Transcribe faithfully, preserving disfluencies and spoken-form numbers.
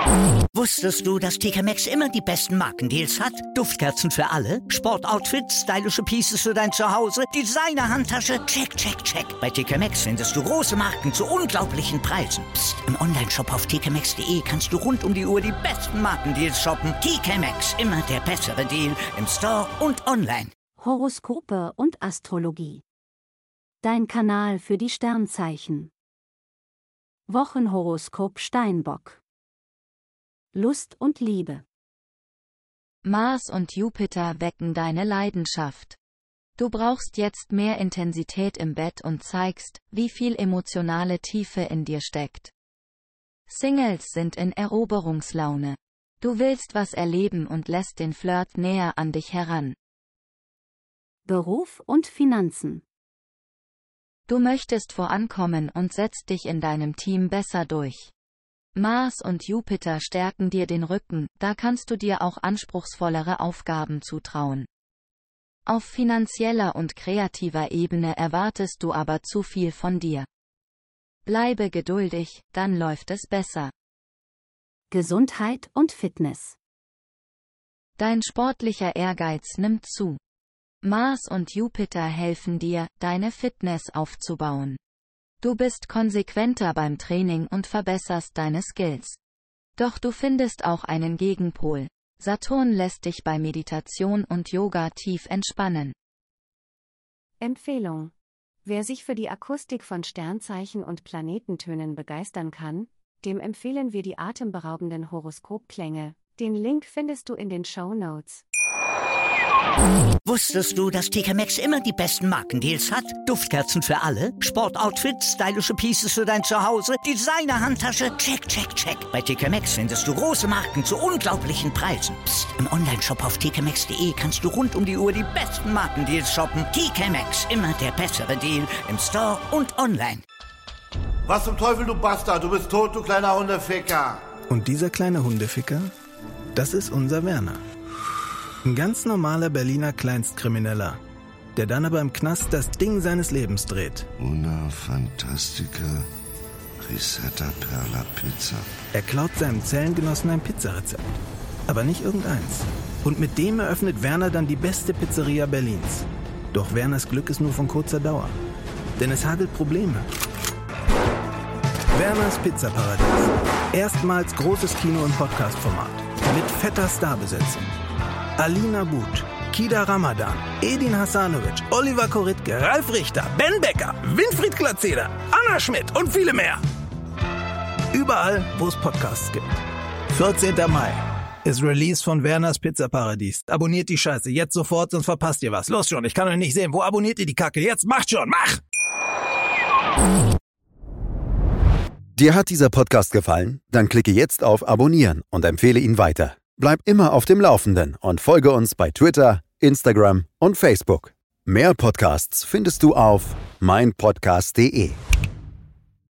Wusstest du, dass T K Maxx immer die besten Markendeals hat? Duftkerzen für alle, Sportoutfits, stylische Pieces für dein Zuhause, Designer-Handtasche, check, check, check. Bei T K Maxx findest du große Marken zu unglaublichen Preisen. Psst. Im Onlineshop auf t k maxx punkt d e kannst du rund um die Uhr die besten Markendeals shoppen. T K Maxx, immer der bessere Deal im Store und online. Horoskope und Astrologie. Dein Kanal für die Sternzeichen. Wochenhoroskop Steinbock. Lust und Liebe. Mars und Jupiter wecken deine Leidenschaft. Du brauchst jetzt mehr Intensität im Bett und zeigst, wie viel emotionale Tiefe in dir steckt. Singles sind in Eroberungslaune. Du willst was erleben und lässt den Flirt näher an dich heran. Beruf und Finanzen. Du möchtest vorankommen und setzt dich in deinem Team besser durch. Mars und Jupiter stärken dir den Rücken, da kannst du dir auch anspruchsvollere Aufgaben zutrauen. Auf finanzieller und kreativer Ebene erwartest du aber zu viel von dir. Bleibe geduldig, dann läuft es besser. Gesundheit und Fitness. Dein sportlicher Ehrgeiz nimmt zu. Mars und Jupiter helfen dir, deine Fitness aufzubauen. Du bist konsequenter beim Training und verbesserst deine Skills. Doch du findest auch einen Gegenpol. Saturn lässt dich bei Meditation und Yoga tief entspannen. Empfehlung. Wer sich für die Akustik von Sternzeichen und Planetentönen begeistern kann, dem empfehlen wir die atemberaubenden Horoskopklänge. Den Link findest du in den Shownotes. Wusstest du, dass T K Maxx immer die besten Markendeals hat? Duftkerzen für alle, Sportoutfits, stylische Pieces für dein Zuhause, Designer-Handtasche, check, check, check. Bei T K Maxx findest du große Marken zu unglaublichen Preisen. Psst. Im Onlineshop auf t k maxx punkt d e kannst du rund um die Uhr die besten Markendeals shoppen. T K Maxx, immer der bessere Deal im Store und online. Was zum Teufel, du Bastard? Du bist tot, du kleiner Hundeficker. Und dieser kleine Hundeficker, das ist unser Werner. Ein ganz normaler Berliner Kleinstkrimineller, der dann aber im Knast das Ding seines Lebens dreht. Una Fantastica Risetta Perla Pizza. Er klaut seinem Zellengenossen ein Pizzarezept, aber nicht irgendeins. Und mit dem eröffnet Werner dann die beste Pizzeria Berlins. Doch Werners Glück ist nur von kurzer Dauer, denn es hagelt Probleme. Werners Pizzaparadies. Erstmals großes Kino- und Podcast-Format. Mit fetter Starbesetzung. Alina But, Kida Ramadan, Edin Hasanovic, Oliver Koritke, Ralf Richter, Ben Becker, Winfried Glatzeder, Anna Schmidt und viele mehr. Überall, wo es Podcasts gibt. vierzehnter Mai ist Release von Werners Pizzaparadies. Abonniert die Scheiße jetzt sofort, sonst verpasst ihr was. Los schon, ich kann euch nicht sehen. Wo abonniert ihr die Kacke? Jetzt macht schon, mach! Dir hat dieser Podcast gefallen? Dann klicke jetzt auf Abonnieren und empfehle ihn weiter. Bleib immer auf dem Laufenden und folge uns bei Twitter, Instagram und Facebook. Mehr Podcasts findest du auf mein podcast punkt de.